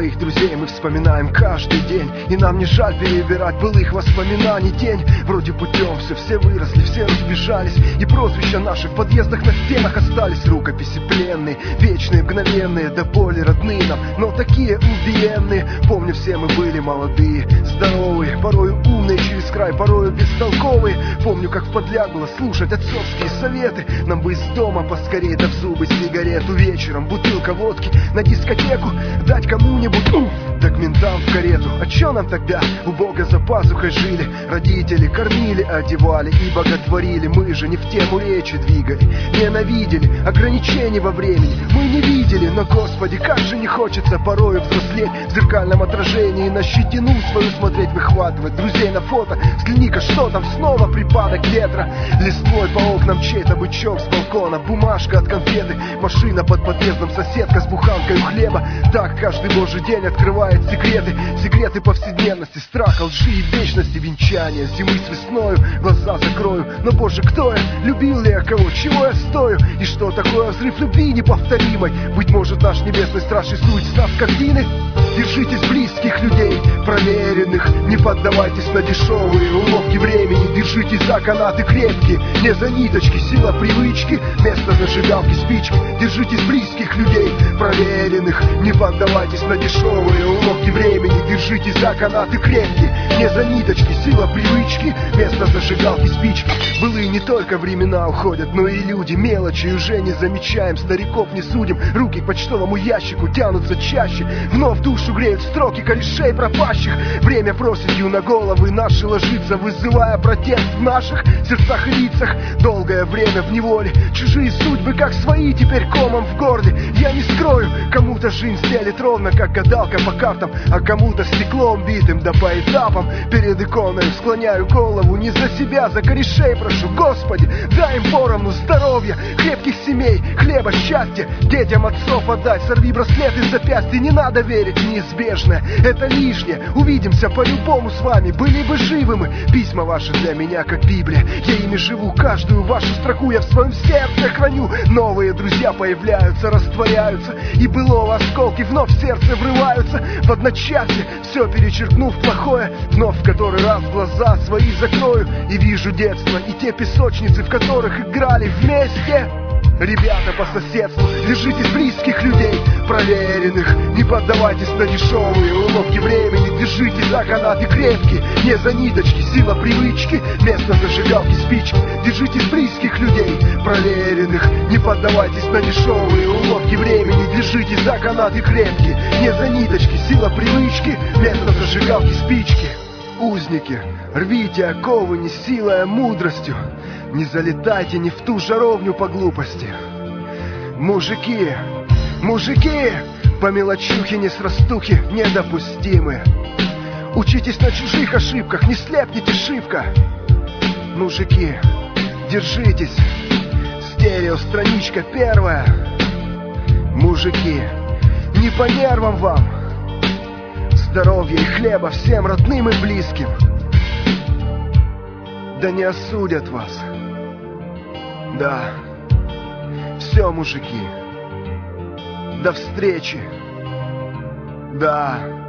Своих друзей мы вспоминаем каждый день, и нам не жаль перебирать былых воспоминаний тень. Вроде путем все выросли, все разбежались, и прозвища наши в подъездах на стенах остались. Рукописи пленные, вечные, мгновенные, до боли родные нам, но такие убиенные. Помню, все мы были молодые, здоровые, порою умные через край, порою бестолковые. Помню, как в подляг было слушать отцовские советы. Нам бы из дома поскорее, да в зубы сигарету. Вечером бутылка водки, на дискотеку, дать кому-нибудь, да к ментам в карету. А чё нам тогда? У Бога за пазухой жили, родители кормили, одевали и боготворили. Мы же не в тему речи двигали, ненавидели ограничений во времени. Мы не видели, но, Господи, как же не хочется порою взрослеть, в зеркальном отражении на щетину свою смотреть, выхватывать друзей на фото. Взгляни-ка, что там, снова припадок ветра, листвой по окнам чей-то бычок с балкона, бумажка от конфеты, машина под подъездом, соседка с буханкой хлеба. Так каждый божий день открывает секреты, секреты повседневности, страха, лжи и вечности, венчания зимы с весною. Глаза закрою, но, Боже, кто я? Любил ли я кого? Чего я стою? И что такое взрыв любви неповторимой? Быть может, наш небесный страж рисует с нас картины? Держитесь близких людей, проверенных, не поддавайтесь на дешевые уловки времени. Держитесь за канаты крепкие, не за ниточки, сила привычки, вместо зажигалки спички. Держитесь близких людей, проверенных, не поддавайтесь на дешевые уловки времени. Держитесь за канаты крепкие, не за ниточки, сила привычки, вместо зажигалки спички. Былые не только времена уходят, но и люди. Мелочи уже не замечаем, стариков не судим. Руки к почтовому ящику тянутся чаще, вновь душу греют строки корешей пропащих. Время проседью на головы наши ложится, вызывая протест в наших сердцах и лицах. Долгое время в неволе, чужие судьбы как свои теперь комом в горле. Я не скрою, кому-то жизнь стелет ровно, как гадалка по картам, а кому-то стеклом битым, да по этапам. Перед иконой склоняю голову, не за себя, за корешей прошу, Господи, дай им поровну здоровья, крепких семей, хлеба, счастья, детям отцов отдай. Сорви браслет из запястья, не надо верить в неизбежное, это лишнее. Увидимся по-любому с вами, были бы живы мы. Письма ваши для меня как Библия, я ими живу, каждую вашу строку я в своем сердце храню. Новые друзья появляются, растворяются, и былого осколки вновь в сердце врываются. В одночасье, все перечеркнув плохое, вновь в который раз глаза свои закрою и вижу детство и те песочницы, в которых играли вместе. Ребята по соседству, держитесь близких людей, проверенных, не поддавайтесь на дешевые уловки времени. Держитесь за канаты крепкие, не за ниточки, сила привычки, вместо зажигалки спички. Держитесь близких людей, проверенных, не поддавайтесь на дешевые уловки времени. Держитесь за канаты крепкие, не за ниточки, сила привычки, вместо зажигалки спички. Узники, рвите оковы не силой, а мудростью, не залетайте не в ту жаровню по глупости. Мужики, мужики, по мелочухе не с растухи недопустимы. Учитесь на чужих ошибках, не слепните шибко. Мужики, держитесь, стерео страничка первая. Мужики, не по нервам вам, здоровья и хлеба всем родным и близким. Да не осудят вас. Да, все, мужики, до встречи. Да.